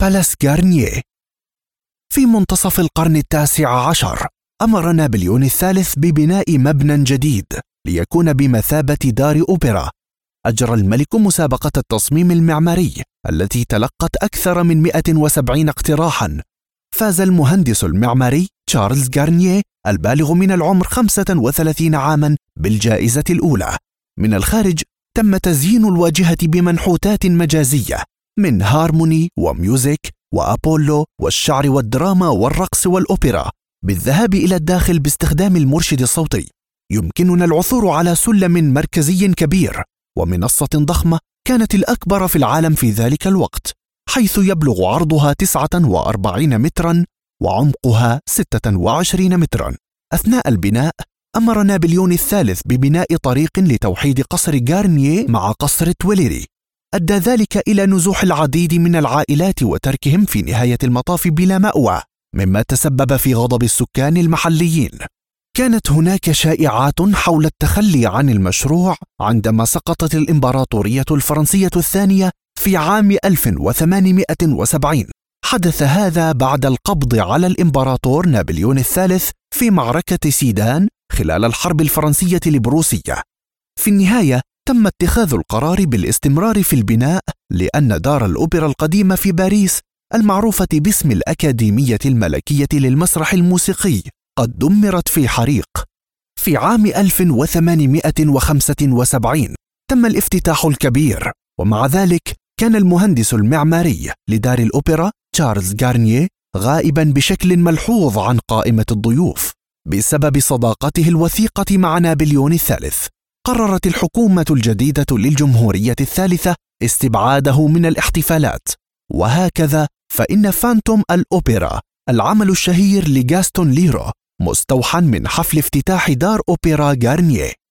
بالاس غارنييه. في منتصف القرن 19 أمر نابليون الثالث ببناء مبنى جديد ليكون بمثابة دار أوبرا. أجرى الملك مسابقة التصميم المعماري التي تلقت أكثر من 170 اقتراحاً. فاز المهندس المعماري تشارلز غارنييه البالغ من العمر 35 عاماً بالجائزة الأولى. من الخارج تم تزيين الواجهة بمنحوتات مجازية من هارموني وميوزك وأبولو والشعر والدراما والرقص والأوبرا. بالذهاب إلى الداخل باستخدام المرشد الصوتي يمكننا العثور على سلم مركزي كبير ومنصة ضخمة كانت الأكبر في العالم في ذلك الوقت، حيث يبلغ عرضها 49 متراً وعمقها 26 متراً. أثناء البناء أمر نابليون الثالث ببناء طريق لتوحيد قصر غارنييه مع قصر تويليري. أدى ذلك إلى نزوح العديد من العائلات وتركهم في نهاية المطاف بلا مأوى، مما تسبب في غضب السكان المحليين. كانت هناك شائعات حول التخلي عن المشروع عندما سقطت الإمبراطورية الفرنسية الثانية في عام 1870. حدث هذا بعد القبض على الإمبراطور نابليون الثالث في معركة سيدان خلال الحرب الفرنسية البروسية. في النهاية تم اتخاذ القرار بالاستمرار في البناء لأن دار الأوبرا القديمة في باريس المعروفة باسم الأكاديمية الملكية للمسرح الموسيقي قد دمرت في حريق. في عام 1875 تم الافتتاح الكبير، ومع ذلك كان المهندس المعماري لدار الأوبرا تشارلز غارنييه غائبا بشكل ملحوظ عن قائمة الضيوف بسبب صداقته الوثيقة مع نابليون الثالث. قررت الحكومة الجديدة للجمهورية الثالثة استبعاده من الاحتفالات، وهكذا فإن فانتوم الأوبرا العمل الشهير لغاستون ليرو مستوحى من حفل افتتاح دار أوبرا غارنييه.